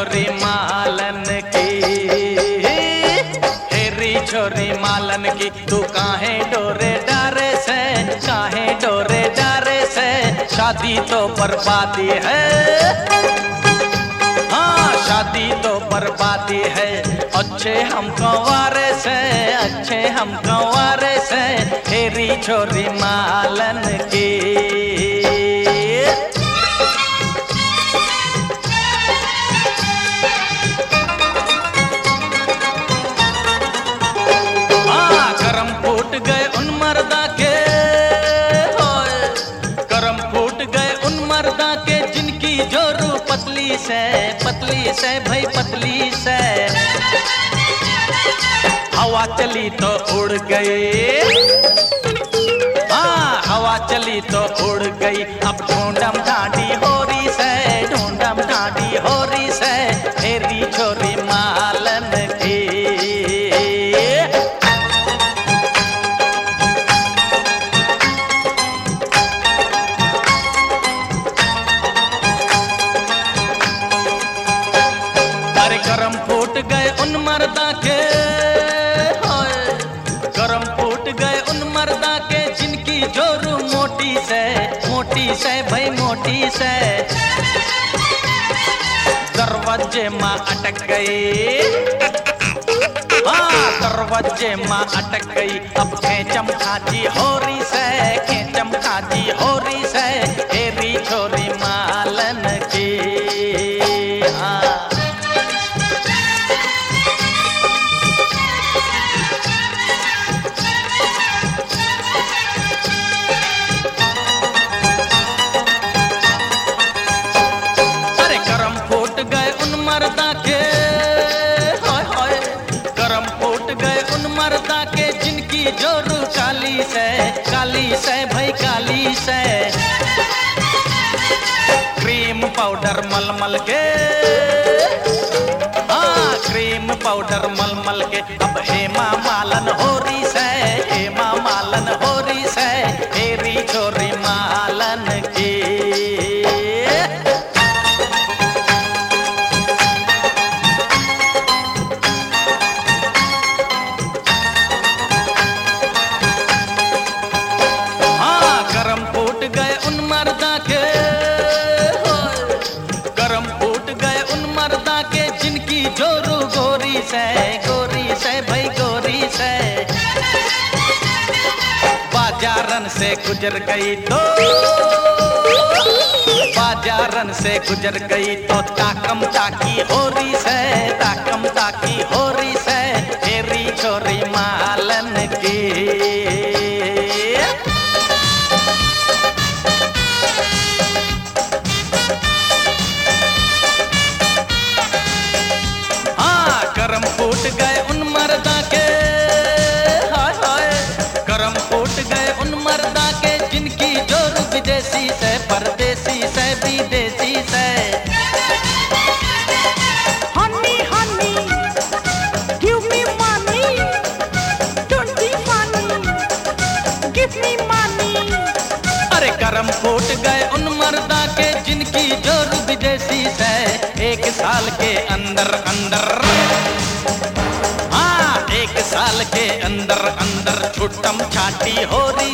छोरी मालन की, हेरी छोरी मालन की, तू काहे डोरे डारे से, काहे डोरे डारे से, शादी तो बर्बादी है, हाँ शादी तो बर्बादी है, अच्छे हम कंवारे से, अच्छे हम कंवारे से, हेरी छोरी मालन की। करम फूट गए उन मर्दा के, करम फूट गए उन मर्दा के, जिनकी जोरू पतली से भाई पतली से, हवा चली तो उड़ गई, हाँ हवा चली तो उड़ गई, अब ढूंढम ढांडी होरी से, ढूंढम ढांडी होरी से, हेरी छोरी मालन की। करम फूट गए उन मर्दा के, करम फूट गए उन मर्दा के, जिनकी जोरू मोटी से भाई मोटी से, दरवाजे माँ अटक गई, हाँ दरवाजे माँ अटक गई, अब खेचम खाची होरी से, खेचम खाची होरी से, हेरी छोरी मालन की। हाँ मर्दा के, हाय हाय करम फूट गए उन मर्दा के, जिनकी जोरू काली से भाई काली से, क्रीम पाउडर मलमल के, हाँ क्रीम पाउडर मलमल के, अब हेमा मालन होरी से, हेमा मालन होरी से, हेरी छोरी मालन की। मर्दा के, करम फूट गए उन मर्दा के, जिनकी जोरू गोरी से भाई गोरी से, बाजारन से गुजर गई तो, बाजारन से गुजर गई तो, ताकम ताकी होरी से, ताकम ताकी होरी से, हेरी छोरी मालन की। करम फूट गए उन मर्दा के, हाय हाय करम फूट गए उन मर्दा के, जिनकी जोरू विदेशी से, परदेसी से, विदेशी से, honey honey give me money, don't be funny give me money. अरे करम फूट गए उन मर्दा के, जिनकी जोरू विदेशी से, एक साल के अंदर अंदर, हाँ एक साल के अंदर अंदर, छुट्टम छाटी होरी